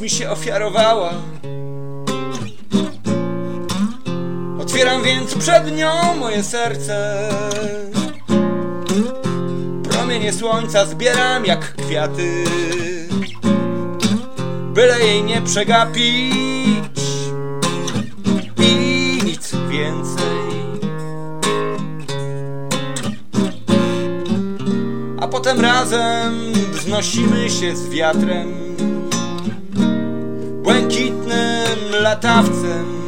mi się ofiarowała. Otwieram więc przed nią moje serce. Promienie słońca zbieram jak kwiaty, byle jej nie przegapić i nic więcej. A potem razem wznosimy się z wiatrem, błękitnym latawcem.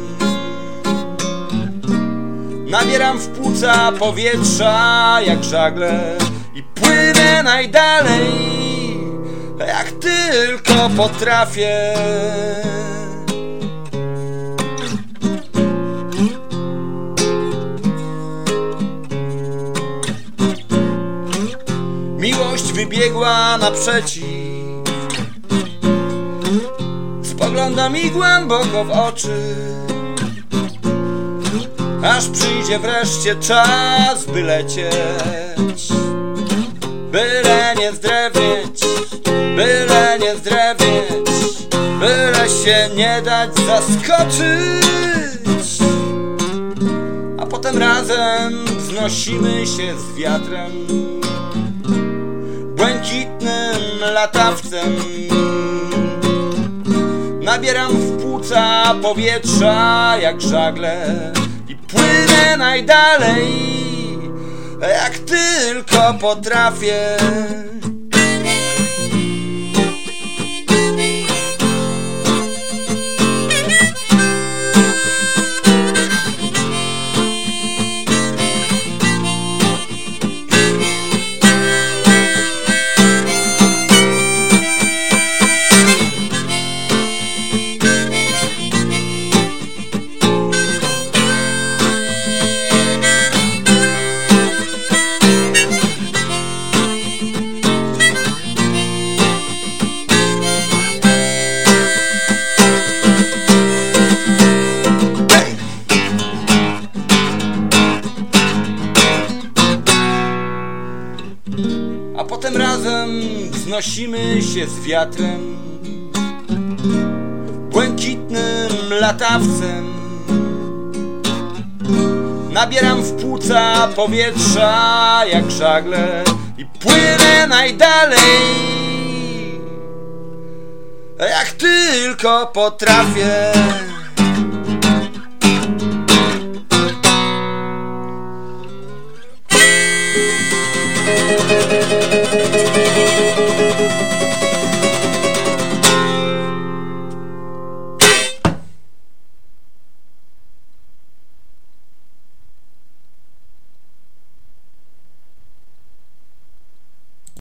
Nabieram w płuca powietrza jak żagle i płynę najdalej, jak tylko potrafię. Miłość wybiegła naprzeciw, spogląda mi głęboko w oczy, aż przyjdzie wreszcie czas, by lecieć, byle nie zdrewnieć, byle nie zdrewnieć, byle się nie dać zaskoczyć. A potem razem wznosimy się z wiatrem, błękitnym latawcem. Nabieram w płuca powietrza jak żagle i płynę najdalej, jak tylko potrafię. A potem razem wznosimy się z wiatrem, błękitnym latawcem. Nabieram w płuca powietrza jak żagle i płynę najdalej, jak tylko potrafię.